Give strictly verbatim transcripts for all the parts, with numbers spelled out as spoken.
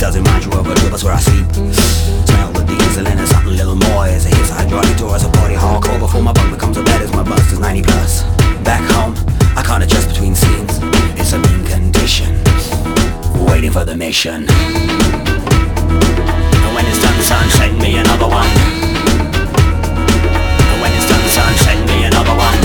Does it remind you of a trip? That's where I sleep. Smell the diesel and something a little more. As it hits a hydraulic door as a party hardcore before my bunk becomes a bed as my bust is ninety plus. Back home, I can't adjust between scenes. It's a mean condition, waiting for the mission. And when it's done, son, send me another one. And when it's done, son, send me another one.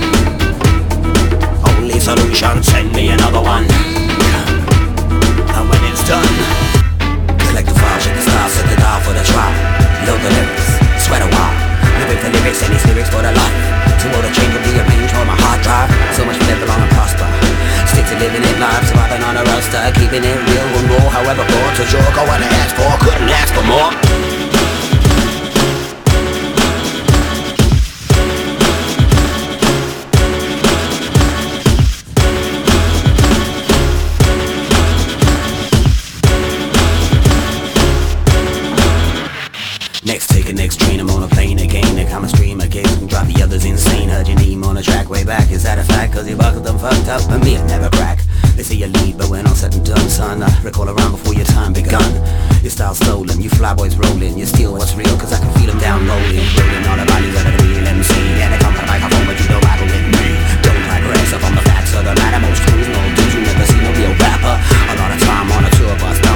Only solution, send me another one. And when it's done, collect the file, check the style, set the dial for the trial. Load the lyrics, sweat a while. Living for lyrics, and these lyrics for the life. To all the change of the arrange on my hard drive. So much for live long and prosper. Stick to living it live, surviving on a roster. Keeping it real and raw, however broad. So sure, go on and ask for, couldn't ask for more. Next, take a next train, I'm on a plane again. They come a stream again, and drive the others insane. Heard your name on a track way back, is that a fact? Cause you buckled them fucked up, but me, it never crack. They say you lead, but when all said and done, son, I recall around before your time begun. Your style stolen, you flyboys rolling. You steal what's real, cause I can feel them down rolling. Rolling all the values of the real M C. And they come to the microphone, but you don't battle with me. Don't digress up on the facts of the matter. Most fools, no dudes, you never seen a real rapper. A lot of time on a tour bus.